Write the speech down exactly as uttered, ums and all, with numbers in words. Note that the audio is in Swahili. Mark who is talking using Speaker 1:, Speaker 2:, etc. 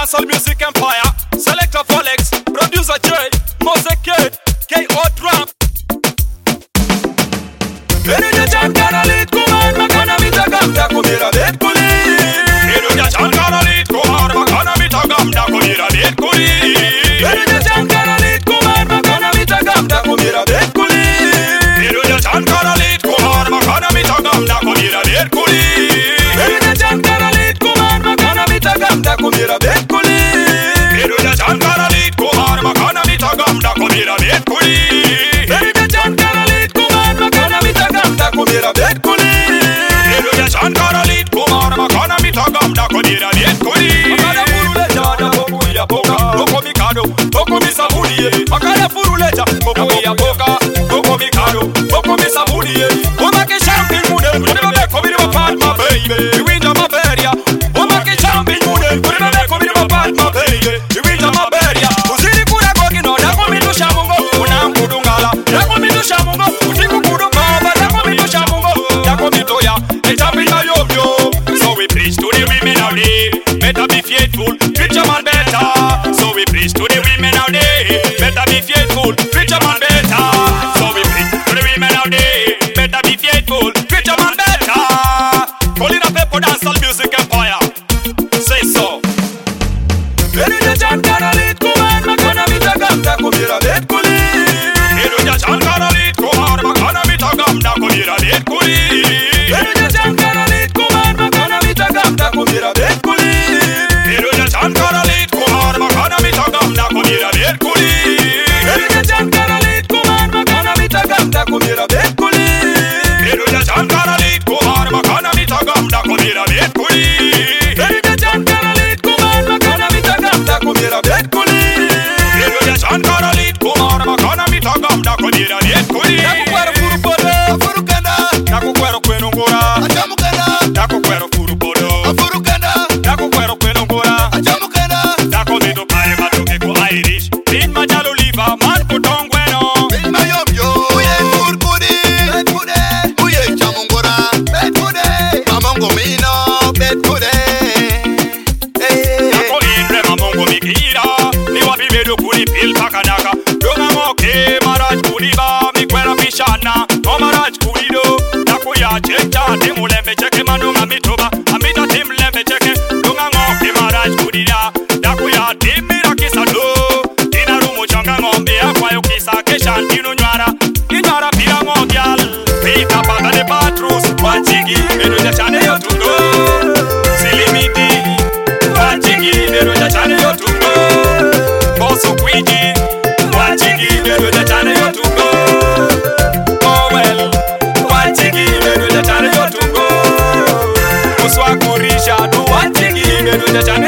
Speaker 1: dancehall music empire. Selector Folex, producer J, Mose Kid, K O Trump. Eruja chankara lit kumar makana mitagamda kumira bet kuli. Eruja chankara lit kumar makana mitagamda kumira bet kuli. Eruja chankara lit kumar makana mitagamda kumira bet kuli. Eruja chankara lit kumar makana mitagamda kumira bet kuli. Eruja chankara lit kumar makana mitagamda kumira bet kuli. Eruja chankara lit kumar makana mitagamda kumira bet kuli. Eruja chankara lit kumar makana mitagamda kumira bet kuli. Eruja chankara lit kumar makana mitagamda kumira bet kuli. Makana furuleja da boku ya boka, boko mikado, boko misabulie. Makana furuleja boku ya boka, boko mikado, boko misabulie. Oma ke champion mude, mude babe komi ni bapad my baby. You win my beria. Oma ke champion mude, mude babe komi ni bapad my baby. You win my beria. Uziri kura koki no da komi tu shamungo, una mkudungala. Da komi tu shamungo, utiku kudungala. Da komi tu shamungo, da komi to ya. The champion na yo yo. So we preach to the women out there. Better be faithful, treat your man better. So we preach to the women out there. Better be faithful, treat your man better. So we preach to the women out there. Better be faithful, treat your man better. Calling up people dancehall music empire. Say so. Eruja chankara lit kumar makana mitagamda kumira bet kuli. Eruja chankara lit kumar makana mitagamda kumira bet kuli. Eruja chankara lit kumar makana mitagamda kumira bet kuli. Eruja chankara lit kumar makana mitagamda kumira bet kuli. Eruja chankara lit kumar makana mitagamda kumira bet kuli. Eruja chankara lit kumar makana mitagamda kumira bet kuli. Eruja chankara lit kumar makana mitagamda kumira bet kuli. Eruja chankara lit kumar makana mitagamda kumira bet kuli. Nakukwero furu podo, furu kenda. Nakukwero kwenu ngora, ajamu kenda. Nakukwero furu podo, furu kenda. Nakukwero kwenu ngora, ajamu kenda. Nakomido pare matoke ko Irish. Bin majalo liva man kutongweno. Bin mayom yo, uye furu pudi, bet pude. Uye jamu ngora, bet pude. Mamongo mino, bet pude. Nako inre mamongo mikira. Niwa bibedo kuni pil pakanaka. Donga moke maraj kuliba. Mikwera pishana, no maraj kulido. Nako ya checha, timu lembe cheke manunga mitoba. Amita tim lembe cheke, donga moke maraj kulida. Nako ya tim mirakisa do. Tina rumo changa ngombe ya kwa yo kisa kesha ntino nywara. Inywara pira ngogyal. Pika pata de patrus, wachigi, eruja chane yo tungo. Silimiti, wachigi, eruja chane yo tungo. Boso kwiji, wachigi, eruja chane yo tungo. Oh well, wachigi, eruja chane yo tungo. Muswa kurisha, du wachigi, eruja chane